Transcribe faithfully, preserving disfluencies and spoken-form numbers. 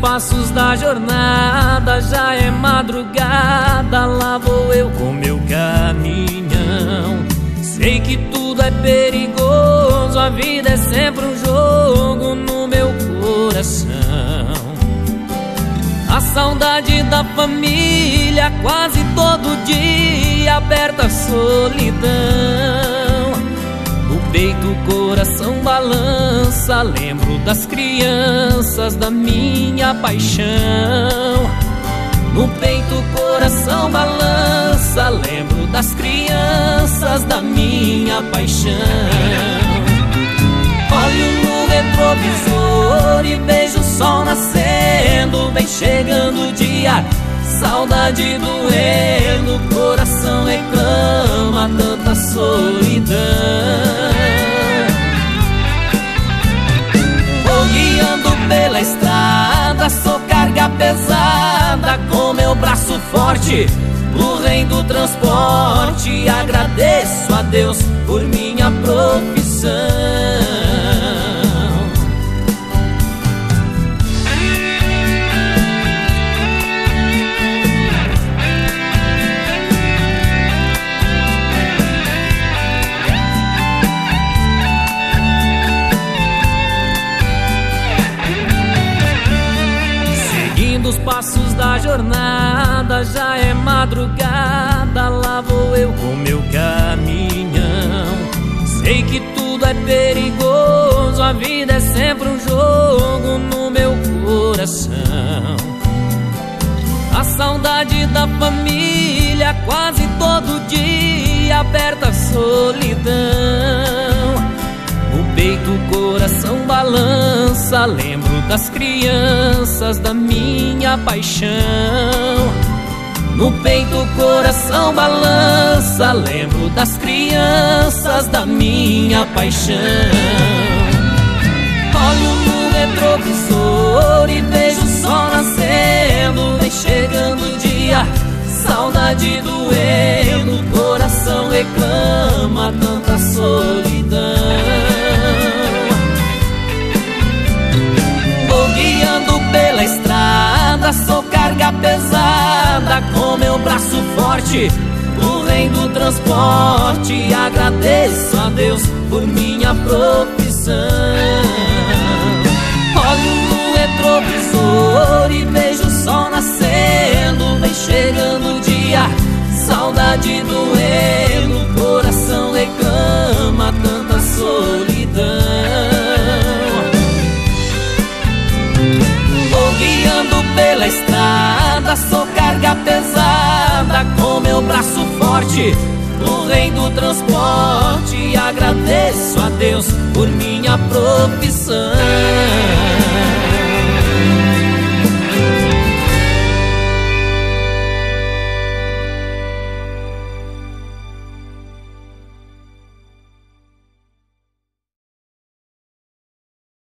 passos da jornada, já é madrugada, lá vou eu com meu caminhão. Sei que tudo é perigoso, a vida é sempre um jogo no meu coração. A saudade da família quase todo dia aperta a solidão. No peito o coração balança, lembro das crianças, da minha paixão. No peito o coração balança, lembro das crianças, da minha paixão. Olho no retrovisor e vejo o sol nascendo, vem chegando o dia, saudade doendo, o coração reclama tanta solidão. Vou guiando pela estrada, sou carga pesada, com meu braço forte, o rei do transporte. Agradeço a Deus por minha profissão. Os passos da jornada, já é madrugada, lá vou eu com meu caminhão. Sei que tudo é perigoso, a vida é sempre um jogo no meu coração. A saudade da família quase todo dia aperta a solidão. No peito o coração balança, lembro das crianças, da minha paixão. No peito o coração balança, lembro das crianças, da minha paixão. Olho no retrovisor e vejo o sol nascendo, vem chegando o dia, saudade doendo, o coração reclama tanta solidão. Guiando pela estrada, sou carga pesada, com meu braço forte, o rei do transporte. Agradeço a Deus por minha profissão. Olho no retrovisor e vejo o sol nascendo, vem chegando o dia, saudade doendo, o coração reclama tanta solidão. Guiando pela estrada, sou carga pesada, com meu braço forte, o rei do transporte. Agradeço a Deus por minha profissão.